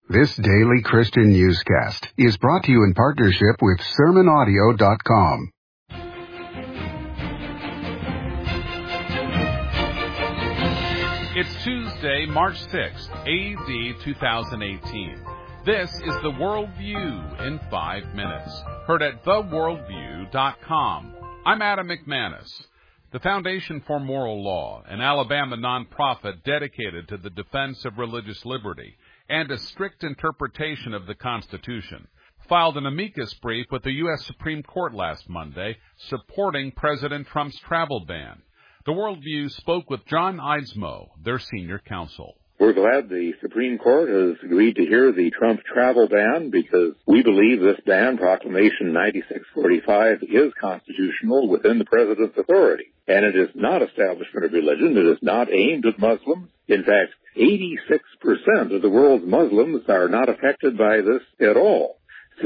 This daily Christian newscast is brought to you in partnership with SermonAudio.com. It's Tuesday, March 6th, AD 2018. This is The Worldview in 5 minutes, heard at theworldview.com. I'm Adam McManus. The Foundation for Moral Law, an Alabama nonprofit dedicated to the defense of religious liberty and a strict interpretation of the Constitution, filed an amicus brief with the U.S. Supreme Court last Monday supporting President Trump's travel ban. The Worldview spoke with John Eidsmoe, their senior counsel. We're glad the Supreme Court has agreed to hear the Trump travel ban because we believe this ban, Proclamation 9645, is constitutional within the President's authority. And it is not establishment of religion. It is not aimed at Muslims. In fact, 86% of the world's Muslims are not affected by this at all.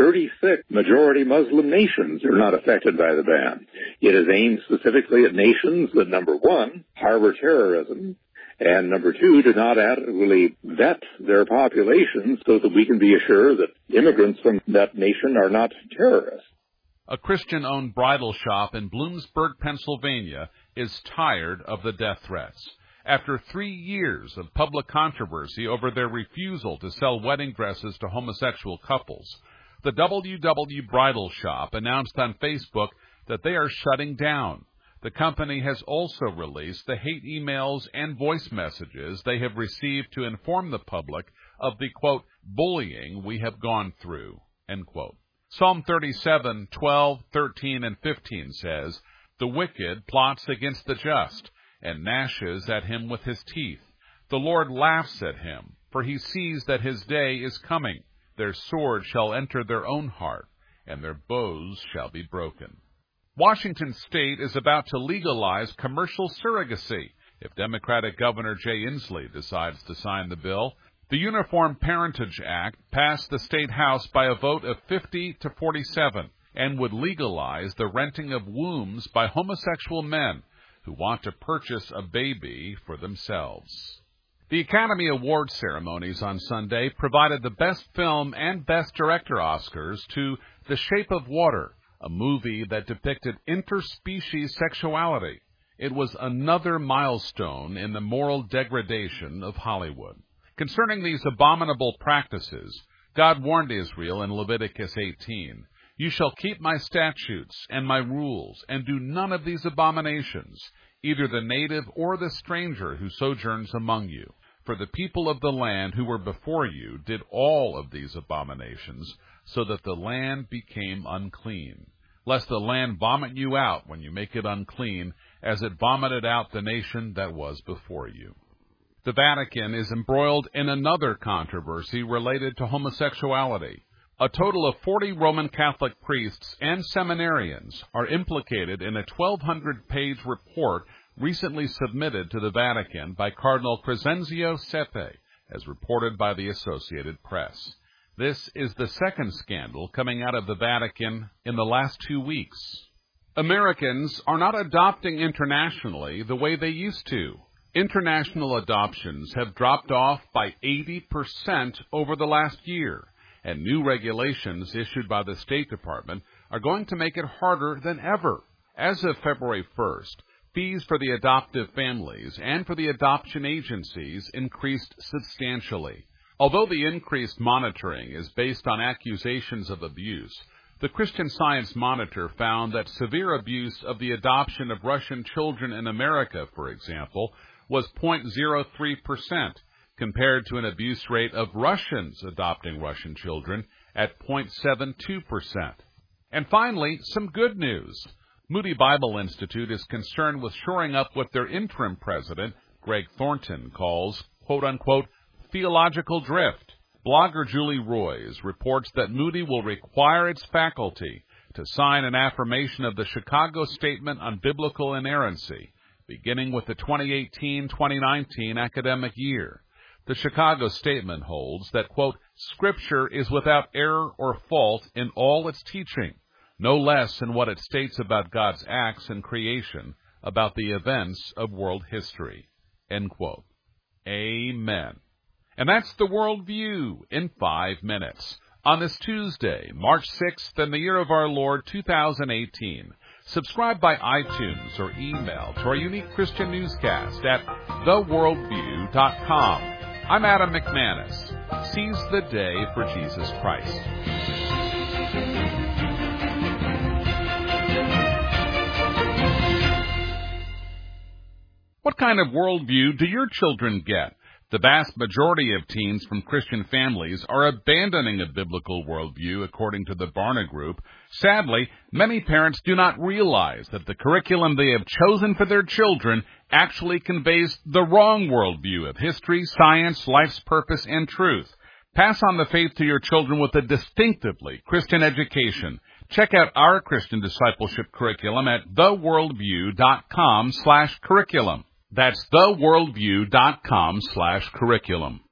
36 majority Muslim nations are not affected by the ban. It is aimed specifically at nations that, number one, harbor terrorism, and number two, do not adequately vet their populations so that we can be assured that immigrants from that nation are not terrorists. A Christian-owned bridal shop in Bloomsburg, Pennsylvania, is tired of the death threats. After 3 years of public controversy over their refusal to sell wedding dresses to homosexual couples, the WW Bridal Shop announced on Facebook that they are shutting down. The company has also released the hate emails and voice messages they have received to inform the public of the, quote, bullying we have gone through, end quote. Psalm 37, 12, 13, and 15 says, "The wicked plots against the just, and gnashes at him with his teeth. The Lord laughs at him, for he sees that his day is coming. Their sword shall enter their own heart, and their bows shall be broken." Washington State is about to legalize commercial surrogacy if Democratic Governor Jay Inslee decides to sign the bill. The Uniform Parentage Act passed the state house by a vote of 50 to 47 and would legalize the renting of wombs by homosexual men who want to purchase a baby for themselves. The Academy Awards ceremonies on Sunday provided the Best Film and Best Director Oscars to The Shape of Water, a movie that depicted interspecies sexuality. It was another milestone in the moral degradation of Hollywood. Concerning these abominable practices, God warned Israel in Leviticus 18, "You shall keep my statutes and my rules, and do none of these abominations, either the native or the stranger who sojourns among you. For the people of the land who were before you did all of these abominations, so that the land became unclean. Lest the land vomit you out when you make it unclean, as it vomited out the nation that was before you." The Vatican is embroiled in another controversy related to homosexuality. A total of 40 Roman Catholic priests and seminarians are implicated in a 1,200-page report recently submitted to the Vatican by Cardinal Crescenzio Cepe, as reported by the Associated Press. This is the second scandal coming out of the Vatican in the last 2 weeks. Americans are not adopting internationally the way they used to. International adoptions have dropped off by 80% over the last year, and new regulations issued by the State Department are going to make it harder than ever. As of February 1st, fees for the adoptive families and for the adoption agencies increased substantially. Although the increased monitoring is based on accusations of abuse, the Christian Science Monitor found that severe abuse of the adoption of Russian children in America, for example, was 0.03%, compared to an abuse rate of Russians adopting Russian children at 0.72%. And finally, some good news. Moody Bible Institute is concerned with shoring up what their interim president, Greg Thornton, calls, quote-unquote, theological drift. Blogger Julie Roys reports that Moody will require its faculty to sign an affirmation of the Chicago Statement on Biblical Inerrancy, beginning with the 2018-2019 academic year. The Chicago Statement holds that, quote, Scripture is without error or fault in all its teaching, no less in what it states about God's acts in creation, about the events of world history, end quote. Amen. And that's the Worldview in 5 minutes. On this Tuesday, March 6th, in the year of our Lord 2018. Subscribe by iTunes or email to our unique Christian newscast at theworldview.com. I'm Adam McManus. Seize the day for Jesus Christ. What kind of worldview do your children get? The vast majority of teens from Christian families are abandoning a biblical worldview, according to the Barna Group. Sadly, many parents do not realize that the curriculum they have chosen for their children actually conveys the wrong worldview of history, science, life's purpose, and truth. Pass on the faith to your children with a distinctively Christian education. Check out our Christian discipleship curriculum at theworldview.com/curriculum. That's theworldview.com/curriculum.